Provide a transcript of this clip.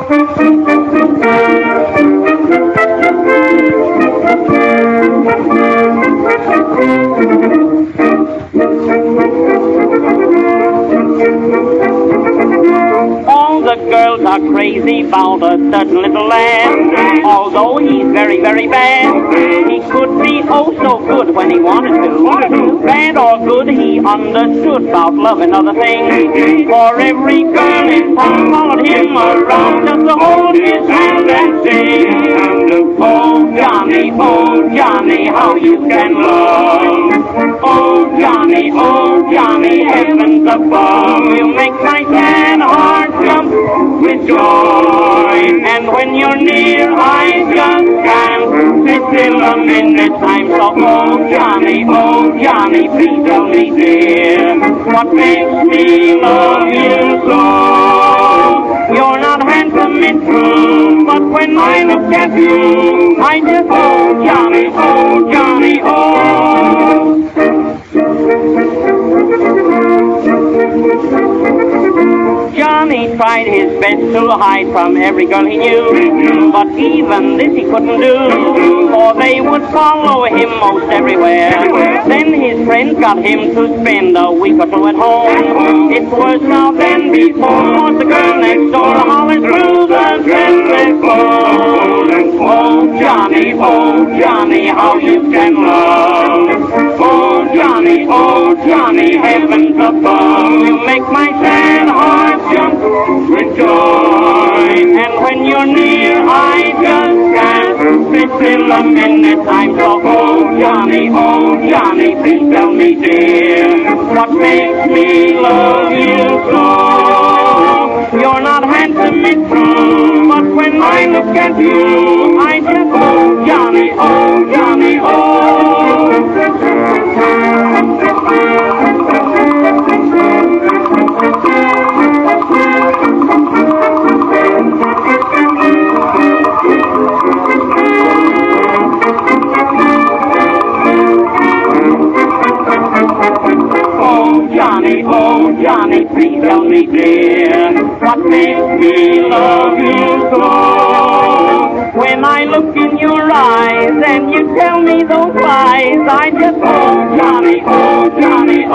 All the girls are crazy about a certain little lad. Although he's very, very bad, he could be oh so good when he wanted to. Bad or good, he understood about love and other things. For every girl in town followed him around just to hold his hand and sing. Oh Johnny, how you can love. Oh Johnny, heavens above, you make my sad heart jump with joy. And when you're near, I just can't sit still a minute. I'm so oh Johnny, please tell me, dear, what makes me love you so? You're not handsome, it's true, but when I look at you, I just oh Johnny, oh. Johnny tried his best to hide from every girl he knew, but even this he couldn't do, for they would follow him most everywhere. Then his friends got him to spend a week or two at home. It's worse now than before, cause the girl next door hollers through the telephone. Oh Johnny, how you can love. Oh Johnny, heavens above, you make my sad heart jump with joy. And when you're near, I just can't sit still a minute. I'm so oh Johnny, please tell me, dear, what makes me love you so? You're not handsome, it's true, but when I look at you, I just oh Johnny, oh. Oh Johnny, please tell me, dear, what makes me love you so? When I look in your eyes and you tell me those lies, I just oh Johnny,